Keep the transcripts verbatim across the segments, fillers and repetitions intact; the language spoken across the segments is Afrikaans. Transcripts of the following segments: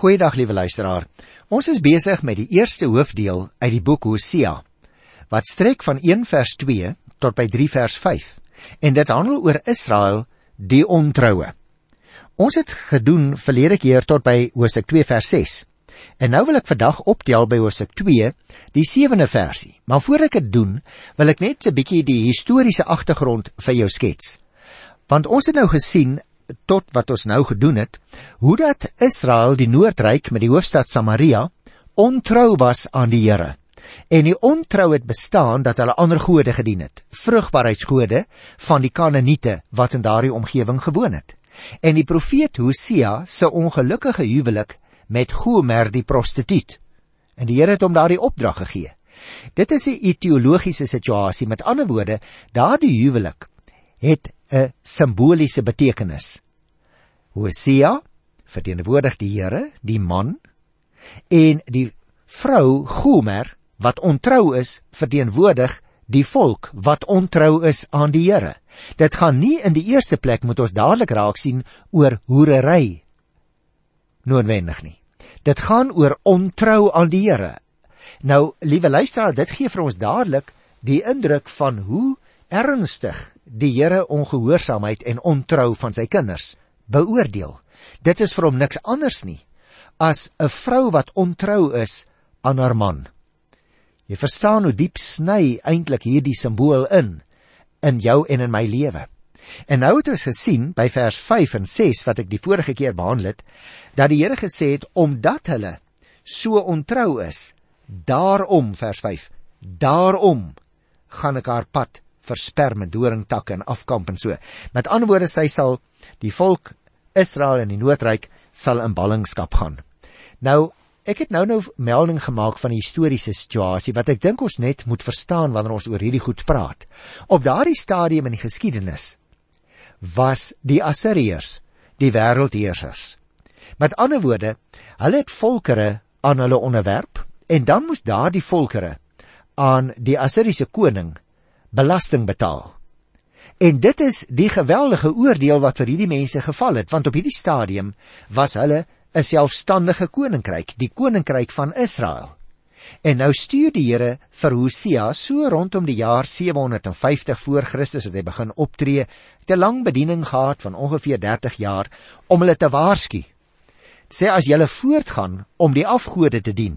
Goeiedag, liewe luisteraar. Ons is besig met die eerste hoofdeel uit die boek Hosea, wat strek van een vers twee tot by drie vers vyf, en dit handel oor Israel, die ontroue. Ons het gedoen verlede keer tot by Hosea twee vers ses, en nou wil ek vandag optel by Hosea twee, die sewende versie. Maar voor ek het doen, wil ek net 'n bietjie die historiese agtergrond vir jou skets. Want ons het nou gesien, tot wat ons nou gedoen het, hoe dat Israel, die Noordryk met die hoofstad Samaria, ontrou was aan die Here. En die ontrou het bestaan dat hulle ander gode gedien het, vrugbaarheidsgode van die Kanaaniete wat in daardie omgewing gewoon het. En die profeet Hosea se ongelukkige huwelik met Gomer die prostituut. En die Here het hom daardie opdrag gegee. Dit is 'n etiologiese situasie, met ander woorde, daardie huwelik het 'n simboliese betekenis. Hosea verteenwoordig die Here, die man, en die vrou Gomer, wat ontrou is, verteenwoordig die volk wat ontrou is aan die Here. Dit gaan nie in die eerste plek, moet ons dadelik raak sien, oor hoerery, noodwendig nie. Dit gaan oor ontrou aan die Here. Nou, liewe luisteraar, dit gee vir ons dadelik die indruk van hoe ernstig die Here ongehoorsaamheid en ontrou van sy kinders beoordeel. Dit is vir hom niks anders nie as 'n vrou wat ontrou is aan haar man. Jy verstaan hoe diep sny eintlik hierdie simbool in, in jou en in my lewe. En nou het ons gesien, by vers vyf en ses, wat ek die vorige keer behandel het, dat die Here gesê het, omdat hulle so ontrou is, daarom, vers vyf, daarom gaan ek haar pad versper met doringtakke en afkamp en so. Met ander woorde, sy sal, die volk Israel en die Noordryk, sal in ballingskap gaan. Nou, ek het nou nou melding gemaak van die historiese situasie, wat ek dink ons net moet verstaan wanneer ons oor hierdie goed praat. Op daardie stadium in die geskiedenis was die Assiriërs die wêreldheersers. Met ander woorde, hulle het volkere aan hulle onderwerp, en dan moes daardie volkere aan die Assiriese koning belasting betaal. En dit is die geweldige oordeel wat vir hierdie mense geval het, want op hierdie stadium was hulle 'n selfstandige koninkryk, die koninkryk van Israel. En nou stuur die Here vir Hosea so rondom die jaar sewe honderd vyftig voor Christus het hy begin optree, het 'n lang bediening gehad van ongeveer dertig jaar, om hulle te waarsku. Sê, as julle voortgaan om die afgode te dien,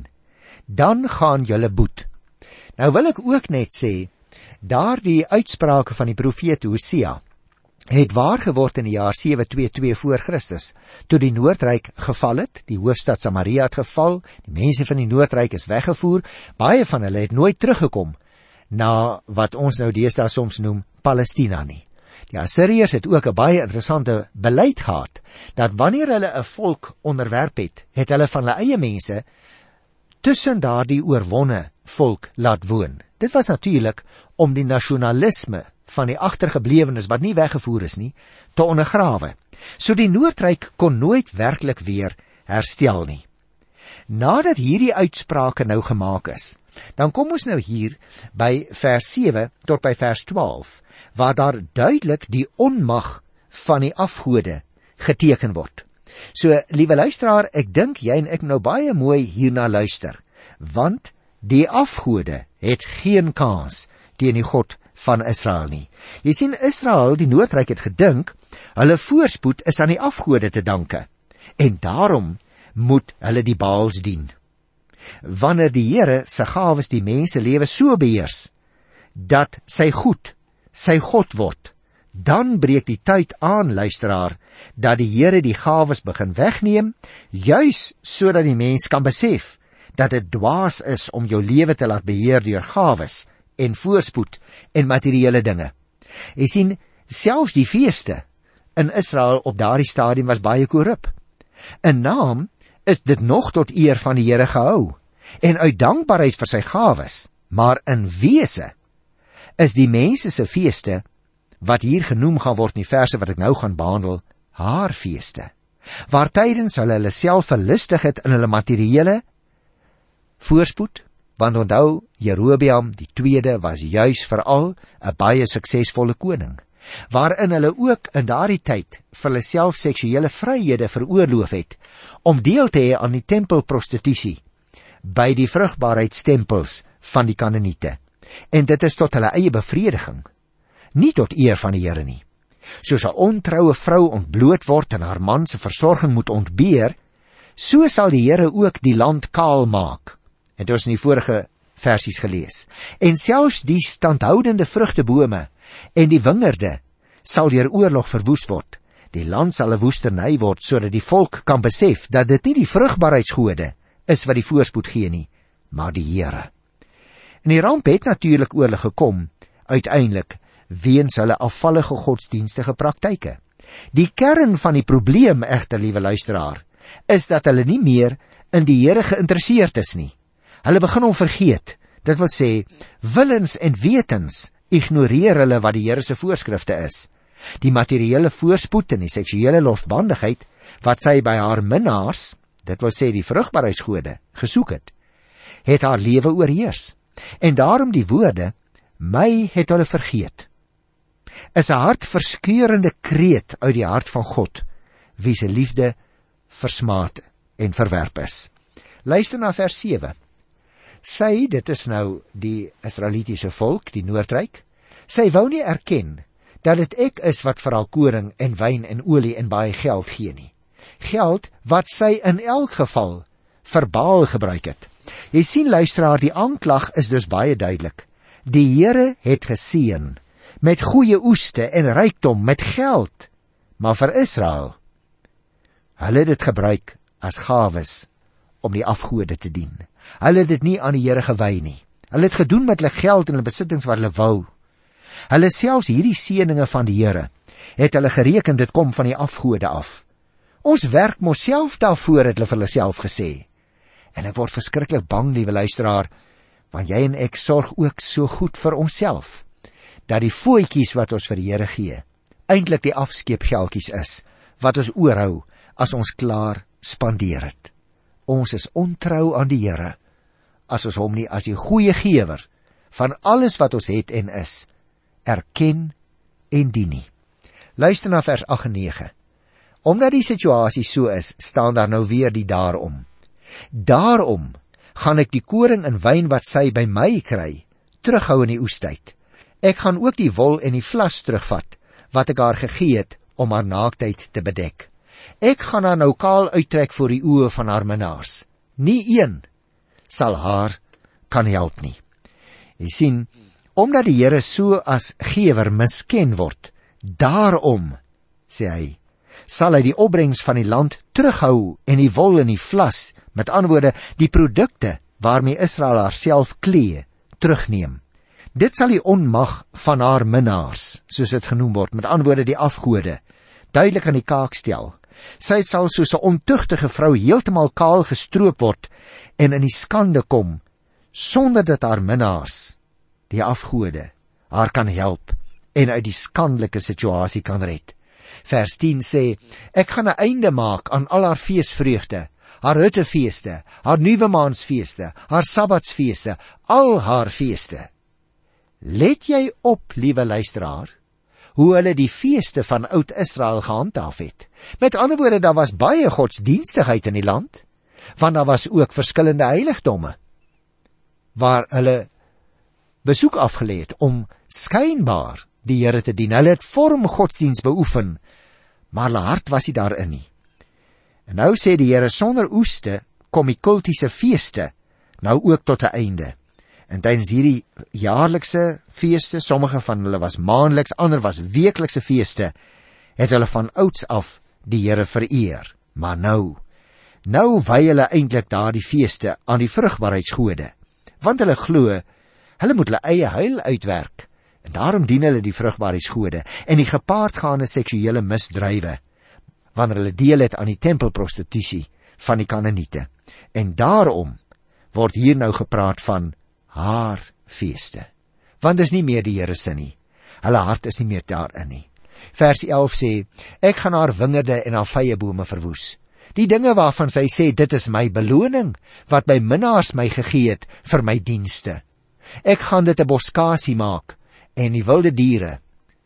dan gaan julle boet. Nou wil ek ook net sê, daardie uitsprake van die profeet Hosea het waar geword in die jaar sewe twee twee voor Christus, toe die Noordryk geval het, die hoofstad Samaria het geval, die mense van die Noordryk is weggevoer, baie van hulle het nooit teruggekom na wat ons nou deesdae soms noem Palestina nie. Die Assiriërs het ook 'n baie interessante beleid gehad, dat wanneer hulle 'n volk onderwerp het, het hulle van hulle eie mense tussen daardie oorwonne volk laat woon. Dit was natuurlik om die nasionalisme van die agtergeblewenes wat nie weggevoer is nie, te ondergrawe. So die Noordryk kon nooit werklik weer herstel nie. Nadat hierdie uitsprake nou gemaak is, dan kom ons nou hier by vers sewe tot by vers twaalf, waar daar duidelik die onmag van die afgode geteken word. So, liewe luisteraar, ek dink jy en ek nou baie mooi hierna luister, want die afgode het geen kans teen die God van Israel nie. Jy sien, Israel, die Noordryk, het gedink, hulle voorspoed is aan die afgode te danke, en daarom moet hulle die Baals dien. Wanneer die Here sy gawes die mense lewe so beheers, dat sy goed, sy God word, dan breek die tyd aan, luisteraar, dat die Here die gawes begin wegneem, juis sodat die mens kan besef, dat dit dwaas is om jou lewe te laat beheer deur gawes, en voorspoed, en materiële dinge. Jy sien, selfs die feeste in Israel op daardie stadium was baie korrup. In naam is dit nog tot eer van die Here gehou, en uit dankbaarheid vir sy gawes, maar in wese is die mense se feeste, wat hier genoem gaan word in die verse wat ek nou gaan behandel, haar feeste, waar tydens hulle hulle self verlustig het in hulle materiële voorspoed, want onthou, Jerobeam die tweede was juis veral 'n baie suksesvolle koning. waarin hulle ook in daardie tyd vir hulle self seksuele vryhede veroorloof het, om deel te hê aan die tempelprostitusie by die vrugbaarheidstempels van die Kanaaniete. En dit is tot hulle eie bevrediging, nie tot eer van die Here nie. Soos 'n ontroue vrou ontbloot word en haar man se versorging moet ontbeer, so sal die Here ook die land kaal maak. Het ons in die vorige versies gelees. En selfs die standhoudende vrugtebome en die wingerde sal deur oorlog verwoes word. Die land sal 'n woesteny word, sodat die volk kan besef dat dit nie die vrugbaarheidsgode is wat die voorspoed gee nie, maar die Here. En die ramp het natuurlik oor hulle gekom, uiteindelik, weens hulle afvallige godsdienstige praktyke. Die kern van die probleem egter, liewe luisteraar, is dat hulle nie meer in die Here geïnteresseerd is nie. Hulle begin hom vergeet, dit wil sê, willens en wetens ignoreer hulle wat die Here se voorskrifte is. Die materiële voorspoed en die seksuele losbandigheid, wat sy by haar minnaars, dit wil sê die vrugbaarheidsgode, gesoek het, het haar lewe oorheers. En daarom die woorde, my het hulle vergeet, is 'n hartverskeurende kreet uit die hart van God, wie se liefde versmaad en verwerp is. Luister na vers sewe. Sy, dit is nou die Israelitiese volk, die Noordryk, sy wou nie erken dat dit ek is wat vir haar koring en wyn en olie en baie geld gee nie. Geld wat sy in elk geval vir Baal gebruik het. Jy sien, luisteraar, die aanklag is dus baie duidelik. Die Here het geseën met goeie oeste en rykdom, met geld, maar vir Israel, hulle het dit gebruik as gawes om die afgode te dien. Hulle het dit nie aan die Here gewy nie. Hulle het gedoen met hulle geld en hulle besittings wat hulle wou. Hulle selfs hierdie seëninge van die Here, het hulle gereken dit kom van die afgode af. Ons werk mos self daarvoor, het hulle vir hulle self gesê. En ek word verskriklik bang, liewe luisteraar, want jy en ek sorg ook so goed vir onsself, dat die fooitjies wat ons vir die Here gee, eintlik die afskeepgeldjies is, wat ons oorhou as ons klaar spandeer het. Ons is ontrou aan die Here, as ons hom nie as die goeie gewer van alles wat ons het en is, erken en dien nie. Luister na vers agt en nege. Omdat die situasie so is, staan daar nou weer die daarom. Daarom gaan ek die koring en wyn wat sy by my kry, terughou in die oestyd. Ek gaan ook die wol en die vlas terugvat, wat ek haar gegee het, om haar naaktheid te bedek. Ek gaan haar nou kaal uittrek voor die oë van haar minnaars. Nie een sal haar kan help nie. Jy sien, omdat die Here so as gewer misken word, daarom, sê hy, sal hy die opbrengs van die land terughou en die wol en die vlas, met ander woorde, die produkte waarmee Israel haarself klee, terugneem. Dit sal die onmag van haar minnaars, soos dit genoem word, met ander woorde die afgode, duidelik aan die kaak stel. Sy sal soos 'n ontuchtige vrou heeltemal kaal gestroop word en in die skande kom, sonder dat haar minnaars, die afgode, haar kan help en uit die skandelike situasie kan red. Vers tien sê, ek gaan 'n einde maak aan al haar feesvreugde, haar huttefeeste, haar nuwe maansfeeste, haar sabbatsfeeste, al haar feeste. Let jy op, liewe luisteraar, hoe hulle die feeste van oud Israel gehandhaaf het. Met ander woorde, daar was baie godsdienstigheid in die land, want daar was ook verskillende heiligdomme, waar hulle besoek afgelê het om skynbaar die Here te dien. Hulle het vorm godsdienst beoefen, maar hulle hart was nie daarin nie. En nou sê die Here, sonder oeste kom die kultiese feeste nou ook tot 'n einde. En tydens hierdie jaarlikse feeste, sommige van hulle was maandeliks, ander was weeklikse feeste, het hulle van ouds af die Here vereer. Maar nou, nou wy hulle eintlik daardie feeste aan die vrugbaarheidsgode, want hulle glo, hulle moet hulle eie heil uitwerk, en daarom dien hulle die vrugbaarheidsgode en die gepaardgaande seksuele misdrywe, wanneer hulle deel het aan die tempelprostitusie van die Kanaaniete. En daarom word hier nou gepraat van haar feeste, want dis nie meer die Here se nie. Hulle hart is nie meer daarin nie. Vers elf sê, ek gaan haar wingerde en haar vyebome verwoes. Die dinge waarvan sy sê, dit is my beloning, wat my minnaars my gegee het vir my dienste. Ek gaan dit 'n boskasie maak, en die wilde diere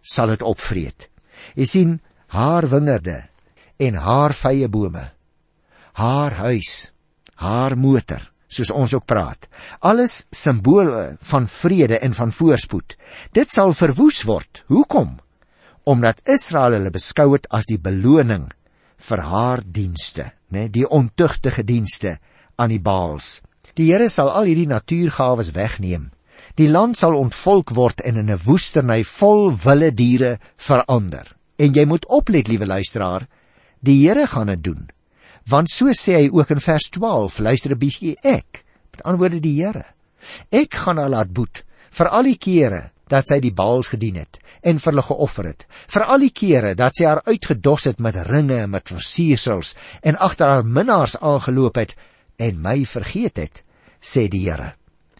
sal dit opvreet. Jy sien, haar wingerde en haar vyebome, haar huis, haar motor, soos ons ook praat, alles simbole van vrede en van voorspoed, dit sal verwoes word. Hoekom? Omdat Israel hulle beskou het as die beloning vir haar dienste, né, die ontuchtige dienste aan die Baals. Die Here sal al hierdie natuurgawes wegneem. Die land sal ontvolk word en in 'n woesterny vol wilde diere verander. En jy moet oplet, liewe luisteraar, die Here gaan dit doen. Want so sê hy ook in vers twaalf, luister 'n bietjie, ek, met ander woorde die Here, ek gaan haar laat boet vir al die kere dat sy die Baals gedien het en vir hulle geoffer het, vir al die kere dat sy haar uitgedos het met ringe, met versiersels en agter haar minnaars aangeloop het en my vergeet het, sê die Here.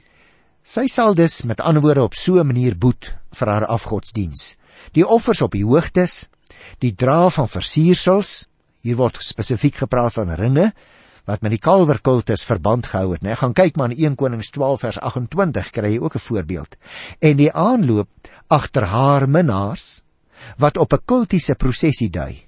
Sy sal dus met ander woorde op so 'n manier boet vir haar afgodsdiens. Die offers op die hoogtes, die dra van versiersels, hier word spesifiek gepraat van ringe, wat met die kalverkultus verband gehou het. Nee, gaan kyk maar in Eerste Konings twaalf vers agt-en-twintig, kry jy ook 'n voorbeeld. En die aanloop agter haar minnaars, wat op 'n kultiese prosesie dui.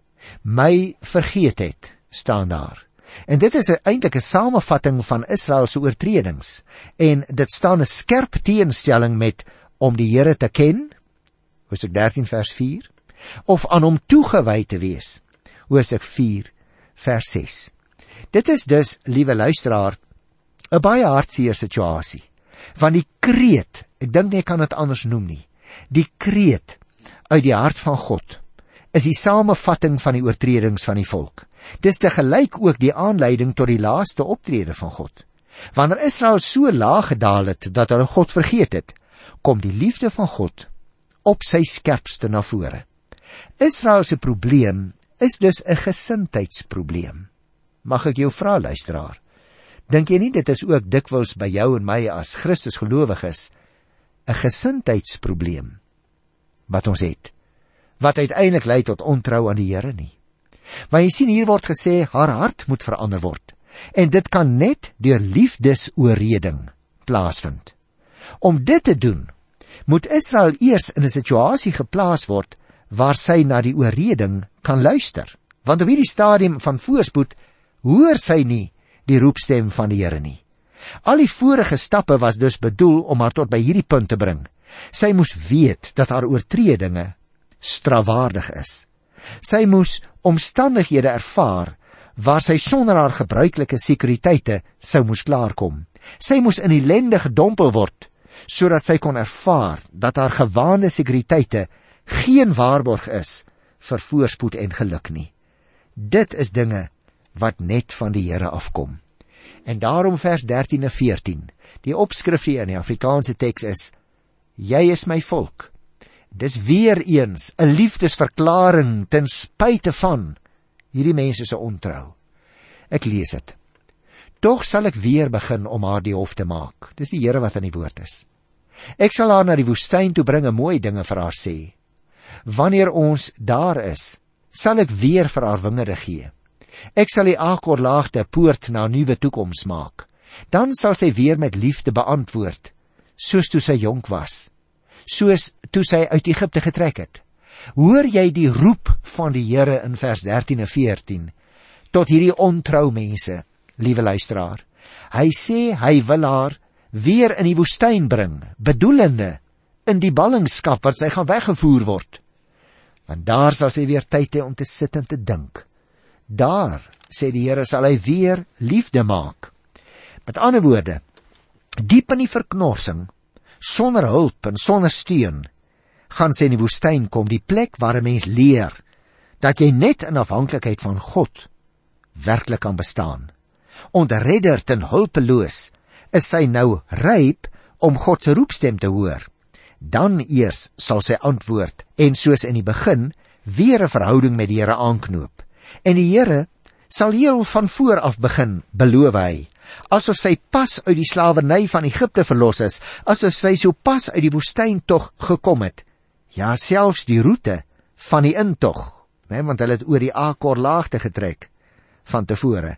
My vergeet het, staan daar. En dit is eintlik 'n samevatting van Israel se oortredings. En dit staan 'n skerp teenstelling met om die Here te ken, Hosea dertien vers vier, of aan hom toegewy te wees, Hosea vier vers ses. Dit is dus, liewe luisteraar, 'n baie hartseer situasie. Want die kreet, ek dink nie ek kan dit anders noem nie, die kreet uit die hart van God is die samevatting van die oortredings van die volk. Dis te gelyk ook die aanleiding tot die laaste optrede van God. Wanneer Israel so laag gedaal het dat hulle God vergeet het, kom die liefde van God op sy skerpste na vore. Israel se probleem is dus 'n gesindheidsprobleem. Mag ek jou vra, luisteraar, dink jy nie dit is ook dikwels by jou en my as Christus gelowiges 'n gesindheidsprobleem wat ons het, wat uiteindelik lei tot ontrou aan die Here nie? Want jy sien, hier word gesê, haar hart moet verander word, en dit kan net deur liefdesoorreding plaasvind. Om dit te doen, moet Israel eers in 'n situasie geplaas word waar sy na die oorreding kan luister. Want op hierdie stadium van voorspoed hoor sy nie die roepstem van die Here nie. Al die vorige stappe was dus bedoel om haar tot by hierdie punt te bring. Sy moes weet dat haar oortredinge strafwaardig is. Sy moes omstandighede ervaar waar sy sonder haar gebruikelike sekuriteite sou moes klaarkom. Sy moes in ellende gedompel word, sodat sy kon ervaar dat haar gewaande sekuriteite geen waarborg is vir voorspoed en geluk nie. Dit is dinge wat net van die Here afkom. En daarom vers dertien en veertien, die opskrif hier in die Afrikaanse teks is, jy is my volk. Dis weer eens 'n liefdesverklaring ten spyte van hierdie mense se ontrou. Ek lees dit. Tog sal ek weer begin om haar die hof te maak. Dis die Here wat aan die woord is. Ek sal haar na die woestyn toe bring en mooi dinge vir haar sê. Wanneer ons daar is, sal ek weer vir haar wingerde gee. Ek sal die Akorlaagte poort na 'n nuwe toekoms maak. Dan sal sy weer met liefde beantwoord, soos toe sy jonk was, soos toe sy uit Egipte getrek het. Hoor jy die roep van die Here in vers dertien en veertien tot hierdie ontrou mense, liewe luisteraar? Hy sê hy wil haar weer in die woestyn bring, bedoelende in die ballingskap wat sy gaan weggevoer word. Want daar sal sy weer tyd hê om te sit en te dink. Daar, sê die Here, sal hy weer liefde maak. Met ander woorde, diep in die verknorsing, sonder hulp en sonder steun, gaan sy in die woestyn kom, die plek waar 'n mens leer dat jy net in afhanklikheid van God werklik kan bestaan. Ontredderd en hulpeloos is sy nou ryp om God se roepstem te hoor. Dan eers sal sy antwoord en soos in die begin weer 'n verhouding met die Here aanknoop. En die Here sal heel van voor af begin, beloof hy, asof sy pas uit die slawerny van Egipte verlos is, asof sy so pas uit die woestyntog gekom het. Ja, selfs die roete van die intog, nee, want hulle het oor die Akorlaagte getrek van tevore,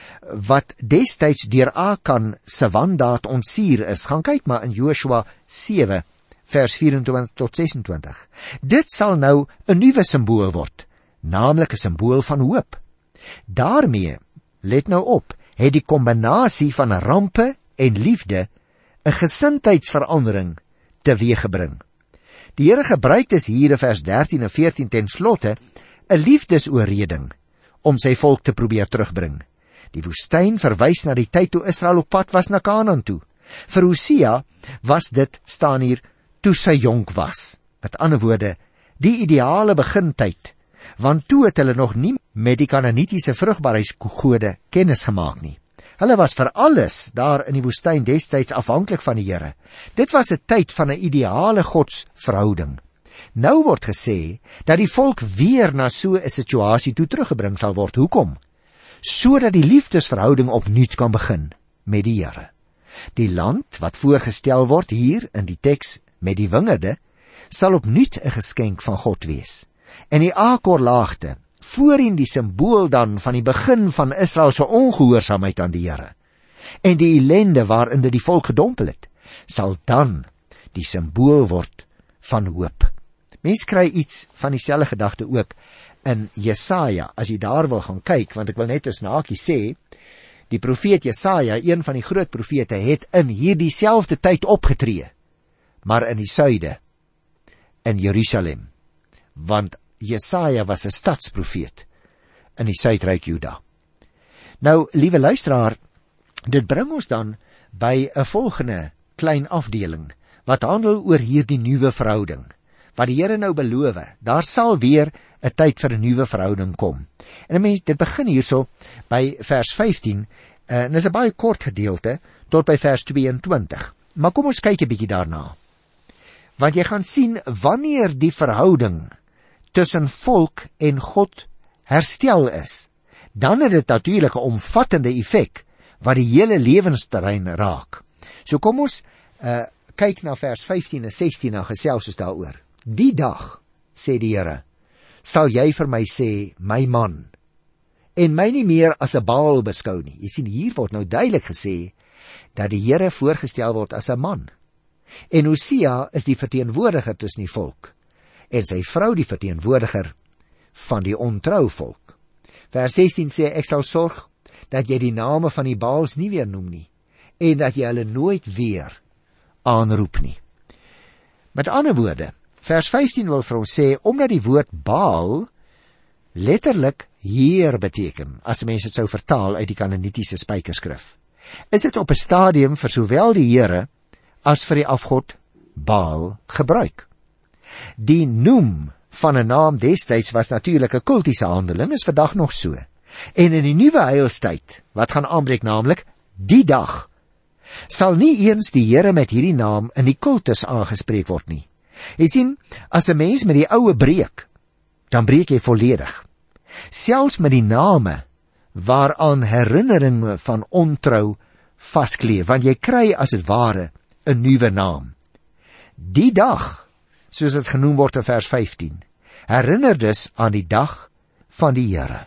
wat destyds deur Akan se wandaad ontsuur is. Gaan kyk maar in Joshua sewe vers vyf-en-twintig tot ses-en-twintig. Dit sal nou 'n nuwe simbool word, naamlik 'n simbool van hoop. Daarmee, let nou op, het die kombinasie van rampe en liefde 'n gesindheidsverandering teweeggebring. Die Here gebruik dus hier in vers dertien en veertien ten slotte 'n liefdesoorreding om sy volk te probeer terugbring. Die woestyn verwys na die tyd toe Israel op pad was na Kanaan toe. Vir Hosea was dit, staan hier, toe sy jonk was. Met ander woorde, die ideale begintyd, want toe het hulle nog nie met die Kanaanitiese vrugbaarheidsgode kennis gemaak nie. Hulle was vir alles daar in die woestyn destyds afhanklik van die Here. Dit was 'n tyd van 'n ideale godsverhouding. Nou word gesê dat die volk weer na so 'n situasie toe teruggebring sal word. Hoekom? Sodat die liefdesverhouding opnuut kan begin met die Here. Die land wat voorgestel word hier in die teks met die wingerde, sal opnuut 'n geskenk van God wees. En die akorlaagte, voorheen die simbool dan van die begin van Israel se ongehoorsaamheid aan die Here, en die ellende waarin dit die volk gedompel het, sal dan die simbool word van hoop. Mens kry iets van dieselfde gedagte ook in Jesaja, as jy daar wil gaan kyk, want ek wil net 'n snaakie sê, die profeet Jesaja, een van die groot profete, het in hierdie selfde tyd opgetree, maar in die suide, in Jerusalem, want Jesaja was 'n stadsprofeet in die suidryk Juda. Nou, liewe luisteraar, dit bring ons dan by 'n volgende klein afdeling, wat handel oor hierdie nuwe verhouding, wat die Here nou beloof, daar sal weer 'n tyd vir 'n nuwe verhouding kom. En mens, dit begin hierso by vers vyftien, en dis 'n baie kort gedeelte, tot by vers tweeëntwintig. Maar kom ons kyk 'n bietjie daarna. Want jy gaan sien, wanneer die verhouding tussen volk en God herstel is, dan het dit natuurlik 'n omvattende effek, wat die hele lewensterrein raak. So kom ons uh, kyk na vers vyftien en sestien en gesels ons daaroor. Die dag, sê die Here, sal jy vir my sê, my man, en my nie meer as 'n Baal beskou nie. Jy sien, hier word nou duidelik gesê, dat die Here voorgestel word as 'n man. En Hosea is die verteenwoordiger tussen die volk, en sy vrou die verteenwoordiger van die ontrou volk. Vers sestien sê, ek sal sorg, dat jy die name van die Baals nie weer noem nie, en dat jy hulle nooit weer aanroep nie. Met ander woorde, vers vyftien wil vir ons sê, omdat die woord Baal letterlik Heer beteken, as mense dit sou vertaal uit die Kanaanitiese spykerskrif, is dit op 'n stadium vir sowel die Here as vir die afgod Baal gebruik. Die noem van 'n naam destyds was natuurlik 'n kultiese handeling, is vandag nog so. En in die nuwe heilstyd, wat gaan aanbreek, naamlik die dag, sal nie eens die Here met hierdie naam in die kultus aangespreek word nie. Jy sien, as 'n mens met die oue breek, dan breek jy volledig. Selfs met die name waaraan herinneringe van ontrou vaskleef, want jy kry as dit ware 'n nuwe naam. Die dag, soos dit genoem word in vers vyftien, herinner dus aan die dag van die Here.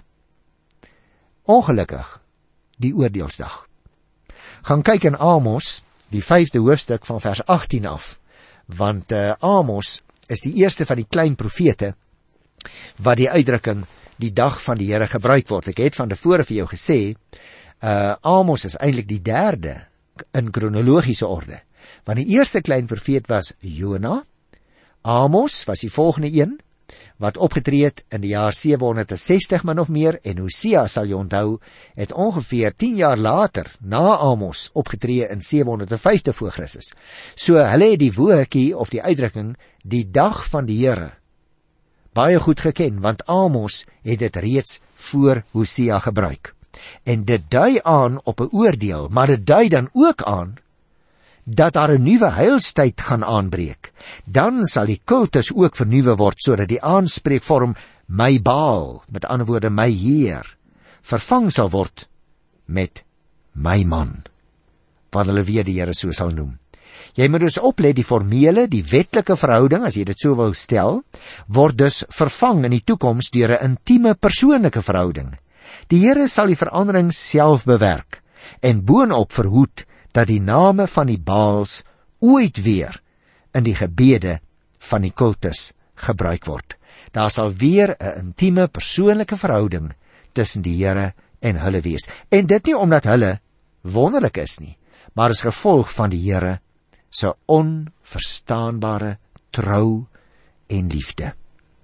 Ongelukkig, die oordeelsdag. Gaan kyk in Amos, die vyfde hoofstuk van vers agttien af, want uh, Amos is die eerste van die klein profete wat die uitdrukking die dag van die Here gebruik word. Ek het van tevore vir jou gesê, uh, Amos is eintlik die derde in kronologiese orde, want die eerste klein profeet was Jona, Amos was die volgende een, wat opgetree het in die jaar sewehonderdsestig min of meer, en Hosea, sal jy onthou, het ongeveer tien jaar later, na Amos, opgetree in sewehonderdvyftig voor Christus. So hulle het die woordjie, of die uitdrukking, die dag van die Here, baie goed geken, want Amos het dit reeds voor Hosea gebruik. En dit dui aan op 'n oordeel, maar dit dui dan ook aan, dat daar 'n nuwe heilstyd gaan aanbreek. Dan sal die kultus ook vernuwe word, sodat die aanspreekvorm my Baal, met ander woorde my Heer, vervang sal word met my man, wat hulle weer die Here so sal noem. Jy moet dus oplet, die formele, die wetlike verhouding, as jy dit so wil stel, word dus vervang in die toekoms deur 'n intieme persoonlike verhouding. Die Here sal die verandering self bewerk, en boonop verhoed dat die name van die Baals ooit weer in die gebede van die kultus gebruik word. Daar sal weer 'n intieme persoonlike verhouding tussen die Here en hulle wees. En dit nie omdat hulle wonderlik is nie, maar as gevolg van die Here se onverstaanbare trou en liefde.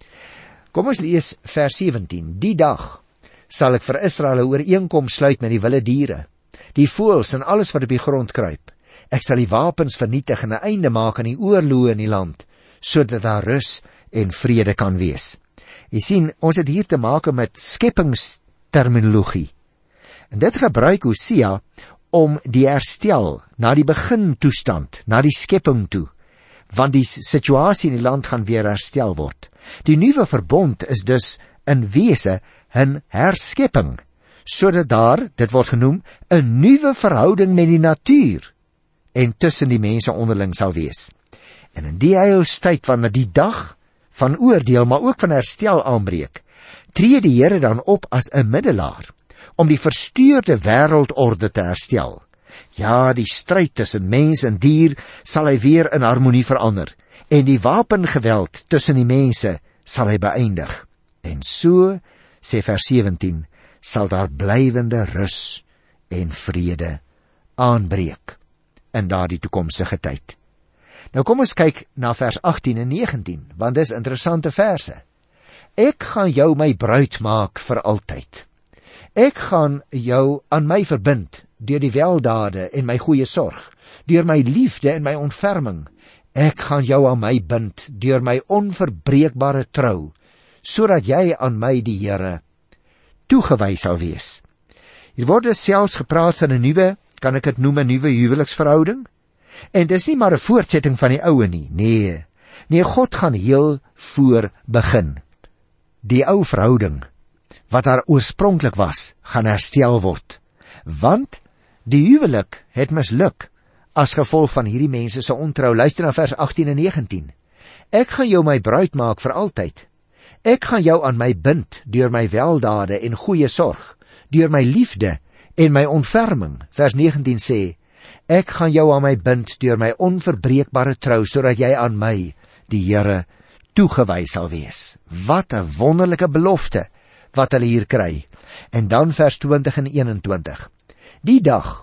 Kom ons lees vers sewentien. Die dag sal ek vir Israel 'n ooreenkoms sluit met die wilde diere, die voëls en alles wat op die grond kruip. Ek sal die wapens vernietig en 'n einde maak aan die oorloë in die land, sodat daar rus en vrede kan wees. Jy sien, ons het hier te maak met skepingsterminologie. En dit gebruik Hosea om die herstel na die begintoestand, na die skepping toe, want die situasie in die land gaan weer herstel word. Die nuwe verbond is dus in wese 'n herskepping, sodat daar, dit word genoem, 'n nuwe verhouding met die natuur en tussen die mense onderling sal wees. En in die heilstyd wanneer die dag van oordeel, maar ook van herstel aanbreek, tree die Here dan op as 'n middelaar om die versteurde wêreldorde te herstel. Ja, die stryd tussen mens en dier sal hy weer in harmonie verander, en die wapengeweld tussen die mense sal hy beëindig. En so, sê vers sewentien, sal daar blywende rus en vrede aanbreek in daardie toekomstige tyd. Nou kom ons kyk na vers agttien en negentien, want dis interessante verse. Ek gaan jou my bruid maak vir altyd. Ek gaan jou aan my verbind deur die weldade en my goeie sorg, deur my liefde en my ontferming. Ek gaan jou aan my bind deur my onverbreekbare trou, sodat jy aan my die Here toegewy sal wees. Hier word dus selfs gepraat van 'n nuwe, kan ek dit noem 'n nuwe huweliksverhouding? En dis nie maar 'n voortsetting van die oue nie. Nee, nee, God gaan heel voor begin. Die ou verhouding wat daar oorspronklik was, gaan herstel word. Want die huwelik het misluk as gevolg van hierdie mense se ontrou. Luister na vers agttien en negentien. Ek gaan jou my bruid maak vir altyd. Ek gaan jou aan my bind deur my weldade en goeie sorg, deur my liefde en my ontferming. Vers negentien sê, ek gaan jou aan my bind deur my onverbreekbare trou, sodat jy aan my, die Here, toegewy sal wees. Wat 'n wonderlike belofte wat hulle hier kry. En dan vers twintig en eenentwintig. Die dag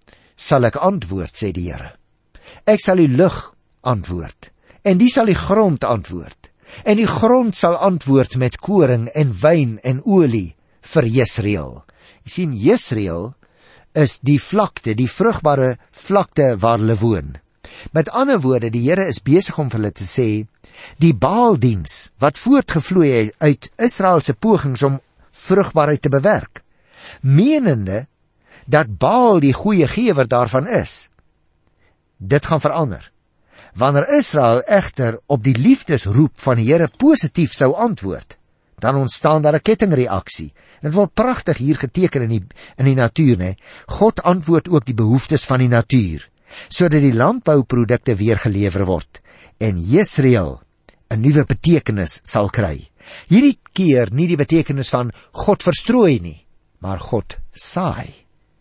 sal ek antwoord, sê die Here. Ek sal die lug antwoord, en die sal die grond antwoord. En die grond sal antwoord met koring en wyn en olie vir Jesreel. Jy sien, Jesreel is die vlakte, die vrugbare vlakte waar hulle woon. Met ander woorde, die Here is besig om vir hulle te sê, die Baaldiens wat voortgevloei het uit Israel se pogings om vrugbaarheid te bewerk, menende dat Baal die goeie gewer daarvan is, dit gaan verander. Wanneer Israel egter op die liefdesroep van die Here positief sou antwoord, dan ontstaan daar 'n kettingreaksie. Dit word pragtig hier geteken in die, in die natuur, né? God antwoord ook die behoeftes van die natuur, sodat die landbouprodukte weer gelewer word, en Jesreel 'n nuwe betekenis sal kry. Hierdie keer nie die betekenis van God verstrooi nie, maar God saai.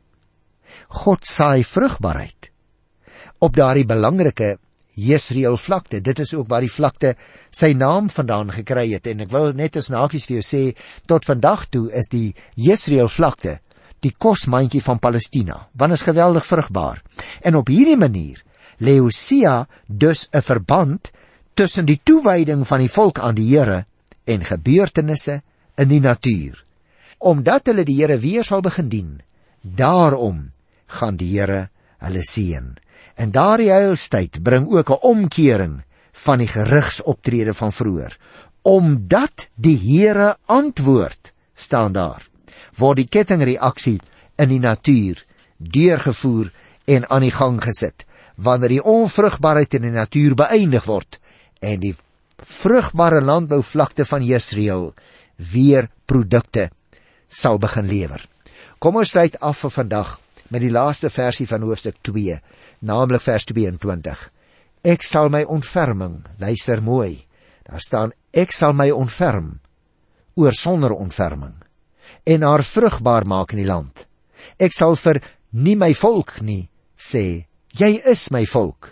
God saai vrugbaarheid op daardie belangrike Jesreel vlakte. Dit is ook waar die vlakte sy naam vandaan gekry het, en ek wil net as nakies vir jou sê, tot vandag toe is die Jesreel vlakte die kosmandjie van Palestina, want is geweldig vrugbaar. En op hierdie manier lê Hosea dus 'n verband tussen die toewyding van die volk aan die Here en gebeurtenisse in die natuur, omdat hulle die Here weer sal begin dien. Daarom gaan die Here hulle seën. En daardie heilstyd bring ook 'n omkering van die gerigsoptrede van vroeër. Omdat die Here antwoord, staan daar, word die kettingreaksie in die natuur deurgevoer en aan die gang gesit, wanneer die onvrugbaarheid in die natuur beëindig word en die vrugbare landbouvlakte van Jesreel weer produkte sal begin lewer. Kom ons sluit af vir vandag met die laaste versie van hoofstuk twee, naamlik vers tweeëntwintig. Ek sal my ontferming, luister mooi, daar staan, ek sal my ontferm, oor sonder ontferming, en haar vrugbaar maak in die land. Ek sal vir nie my volk nie sê, jy is my volk,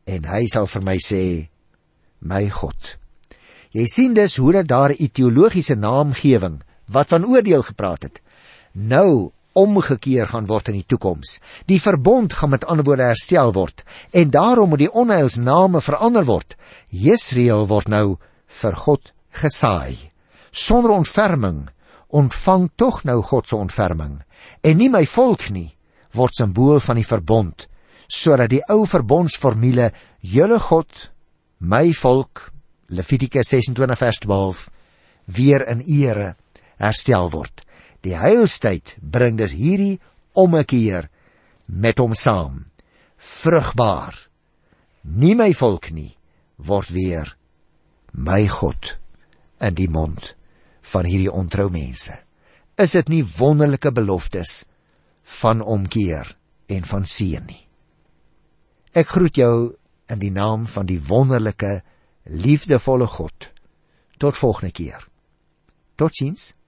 en hy sal vir my sê, my God. Jy sien dus hoe dat daar 'n teologiese naamgewing, wat van oordeel gepraat het, nou omgekeer gaan word in die toekoms. Die verbond gaan met ander woorde herstel word, en daarom moet die onheilsname verander word. Jesreel word nou vir God gesaai. Sonder ontferming ontvang tog nou God se ontferming, en nie my volk nie, word simbool van die verbond, sodat die ou verbondsformule, julle God, my volk, Levitikus sesentwintig vers twaalf, weer in ere herstel word. Die heilstyd bring dus hierdie ommekeer met hom saam. Vrugbaar, nie my volk nie, word weer my God in die mond van hierdie ontrou mense. Is dit nie wonderlike beloftes van omkeer en van seën nie? Ek groet jou in die naam van die wonderlike, liefdevolle God. Tot volgende keer. Totsiens.